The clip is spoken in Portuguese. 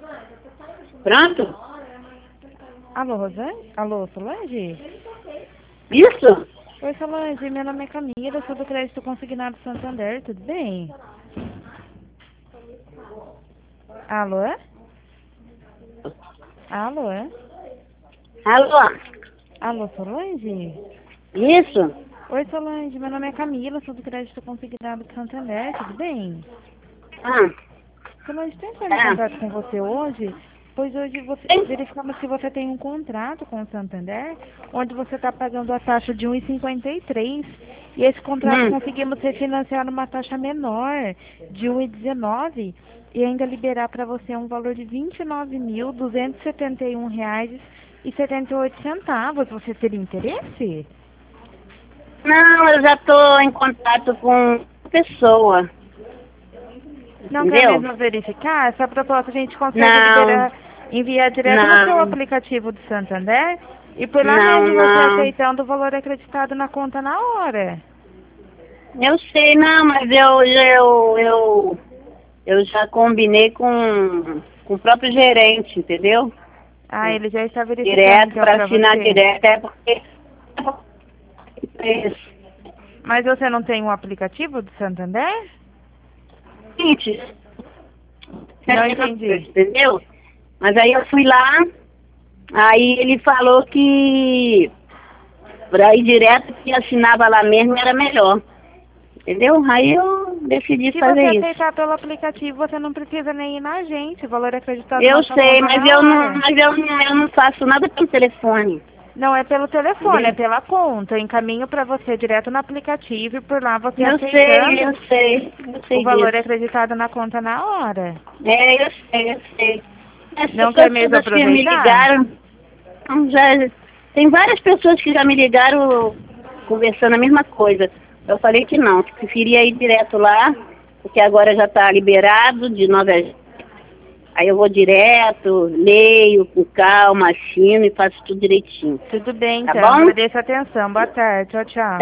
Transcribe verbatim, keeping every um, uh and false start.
Pronto? Alô, Rosane? Alô, Solange? Isso? Oi, Solange, meu nome é Camila, eu sou do Crédito Consignado Santander, tudo bem? Alô? é? Alô? é? Alô? Alô, Solange? Isso? Oi, Solange, meu nome é Camila, sou do Crédito Consignado Santander, tudo bem? Ah, Solange, estou entrando em ah. contato com você hoje, pois hoje você Tem? verificamos se você tem um contrato com o Santander, onde você está pagando a taxa de um vírgula cinquenta e três, e esse contrato Hum. conseguimos refinanciar numa taxa menor, de um vírgula dezenove, e ainda liberar para você um valor de vinte e nove mil, duzentos e setenta e um reais e setenta e oito centavos. Você teria interesse? Não, eu já estou em contato com pessoa. Não quer Entendeu? mesmo verificar? Essa proposta a gente consegue Não, liberar, enviar direto no seu não, aplicativo do Santander e por lá não, mesmo você não. aceitando o valor acreditado na conta na hora. Eu sei, não, mas eu, eu, eu, eu já combinei com, com o próprio gerente, entendeu? Ah, ele já está verificando Direto, então para para assinar você. direto, é porque... É Mas você não tem o aplicativo do Santander? seguinte, Não entendi. entendeu? Mas aí eu fui lá, aí ele falou que para ir direto que assinava lá mesmo era melhor, entendeu? Aí eu decidi Se você fazer isso. aceitar pelo aplicativo, você não precisa nem ir na agência. O valor acreditado Eu na sua sei, conta mas na eu não, hora. mas eu não, eu não faço nada pelo telefone, Não é pelo telefone, é entendeu? pela conta. Eu encaminho para você direto no aplicativo e por lá você Eu sei, aceitando, eu sei, eu o sei valor é disso. acreditado na conta na hora. É, eu sei, eu sei. As Não quer pessoas mesmo todas que me aproveitar? ligaram, então, já, tem várias pessoas que já me ligaram conversando a mesma coisa. Eu falei que não, que preferia ir direto lá, porque agora já está liberado de nove às... Aí eu vou direto, leio com calma, assino e faço tudo direitinho. Tudo bem, Tá então. bom? Agradeço a atenção. Boa tarde. Tchau, tchau.